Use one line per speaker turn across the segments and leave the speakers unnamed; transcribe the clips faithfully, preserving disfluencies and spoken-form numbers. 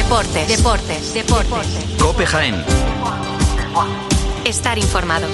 Deportes, deportes, deportes.
COPE Jaén.
Estar informado.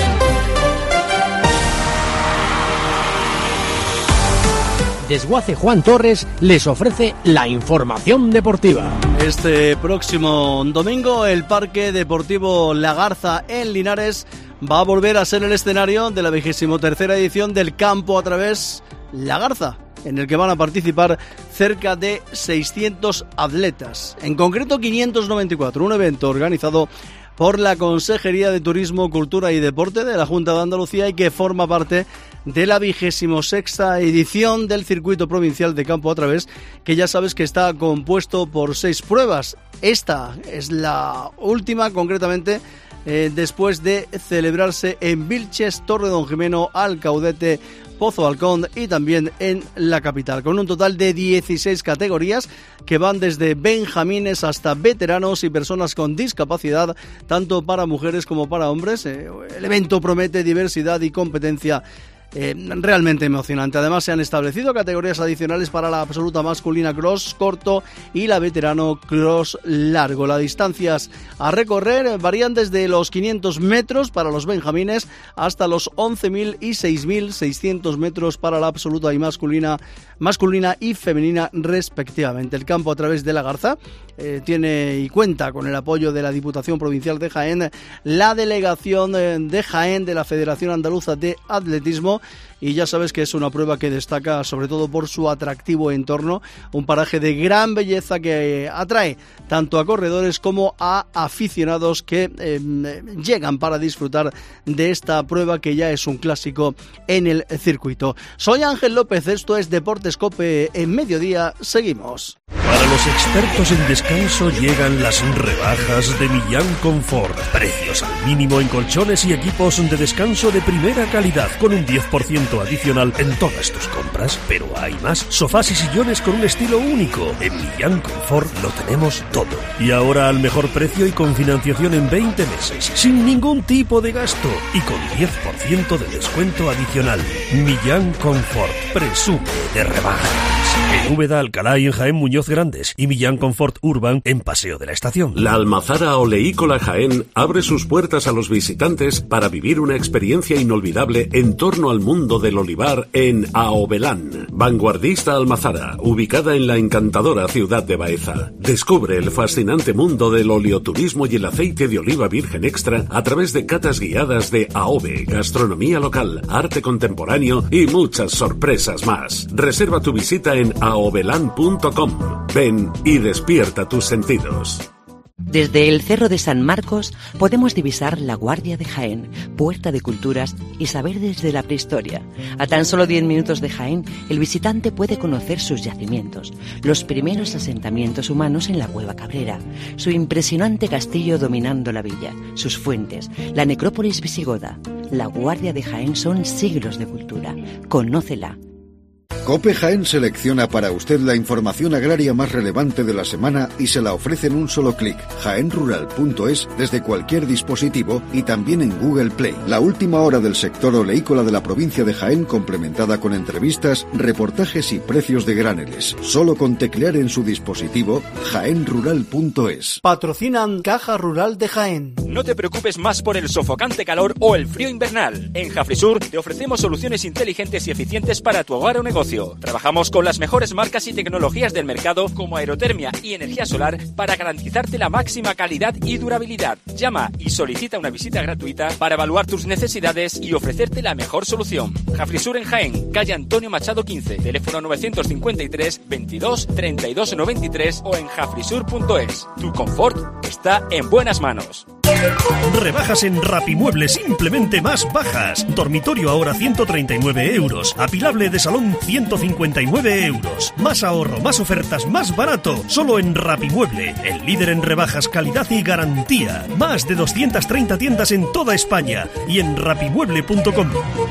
Desguace Juan Torres les ofrece la información deportiva.
Este próximo domingo el Parque Deportivo La Garza en Linares va a volver a ser el escenario de la vigésimo tercera edición del Campo a Través La Garza, en el que van a participar cerca de seiscientos atletas, en concreto quinientos noventa y cuatro, un evento organizado por la Consejería de Turismo, Cultura y Deporte de la Junta de Andalucía y que forma parte de la vigésimo sexta edición del Circuito Provincial de Campo a Través, que ya sabes que está compuesto por seis pruebas. Esta es la última, concretamente, eh, después de celebrarse en Vilches, Torredonjimeno, Alcaudete, Pozo Alcón y también en la capital, con un total de dieciséis categorías que van desde benjamines hasta veteranos y personas con discapacidad, tanto para mujeres como para hombres. El evento promete diversidad y competencia Eh, realmente emocionante. Además, se han establecido categorías adicionales para la absoluta masculina cross corto y la veterano cross largo. Las distancias a recorrer varían desde los quinientos metros para los benjamines hasta los once mil y seis mil seiscientos metros para la absoluta y masculina, masculina y femenina respectivamente. El Campo a Través de La Garza eh, tiene y cuenta con el apoyo de la Diputación Provincial de Jaén, la Delegación de Jaén de la Federación Andaluza de Atletismo, y ya sabes que es una prueba que destaca sobre todo por su atractivo entorno, un paraje de gran belleza que atrae tanto a corredores como a aficionados que eh, llegan para disfrutar de esta prueba que ya es un clásico en el circuito. Soy Ángel López, esto es Deportes COPE en Mediodía, seguimos.
Para los expertos en descanso llegan las rebajas de Millán Confort. Precios al mínimo en colchones y equipos de descanso de primera calidad con un diez por ciento adicional en todas tus compras. Pero hay más, sofás y sillones con un estilo único. En Millán Confort lo tenemos todo. Y ahora al mejor precio y con financiación en veinte meses, sin ningún tipo de gasto y con diez por ciento de descuento adicional. Millán Confort, presume de rebajas. En Úbeda, Alcalá y en Jaén Muñoz Grandes y Millán Confort Urban en Paseo de la Estación.
La Almazara Oleícola Jaén abre sus puertas a los visitantes para vivir una experiencia inolvidable en torno al mundo del olivar en Aobelán. Vanguardista Almazara, ubicada en la encantadora ciudad de Baeza. Descubre el fascinante mundo del oleoturismo y el aceite de oliva virgen extra a través de catas guiadas de Aobe, gastronomía local, arte contemporáneo y muchas sorpresas más. Reserva tu visita en aobelan punto com. Ven y despierta tus sentidos.
Desde el Cerro de San Marcos podemos divisar la Guardia de Jaén, puerta de culturas y saber desde la prehistoria. A tan solo diez minutos de Jaén, el visitante puede conocer sus yacimientos, los primeros asentamientos humanos en la Cueva Cabrera, su impresionante castillo dominando la villa, sus fuentes, la necrópolis visigoda. La Guardia de Jaén son siglos de cultura. Conócela.
COPE Jaén selecciona para usted la información agraria más relevante de la semana y se la ofrece en un solo clic. jaén rural punto es desde cualquier dispositivo y también en Google Play. La última hora del sector oleícola de la provincia de Jaén, complementada con entrevistas, reportajes y precios de graneles. Solo con teclear en su dispositivo jaén rural punto es.
Patrocinan Caja Rural de Jaén.
No te preocupes más por el sofocante calor o el frío invernal. En Jafrisur te ofrecemos soluciones inteligentes y eficientes para tu hogar o negocio. Trabajamos con las mejores marcas y tecnologías del mercado como aerotermia y energía solar para garantizarte la máxima calidad y durabilidad. Llama y solicita una visita gratuita para evaluar tus necesidades y ofrecerte la mejor solución. Jafrisur en Jaén, calle Antonio Machado quince, teléfono novecientos cincuenta y tres, veintidós, treinta y dos noventa y tres o en jafrisur punto es. Tu confort está en buenas manos.
Rebajas en Rapimueble, simplemente más bajas. Dormitorio ahora ciento treinta y nueve euros. Apilable de salón ciento cincuenta y nueve euros. Más ahorro, más ofertas, más barato. Solo en Rapimueble, el líder en rebajas, calidad y garantía. Más de doscientas treinta tiendas en toda España y en rapimueble punto com.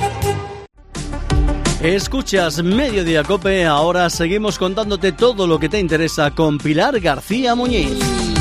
Escuchas Mediodía COPE, ahora seguimos contándote todo lo que te interesa con Pilar García Muñiz.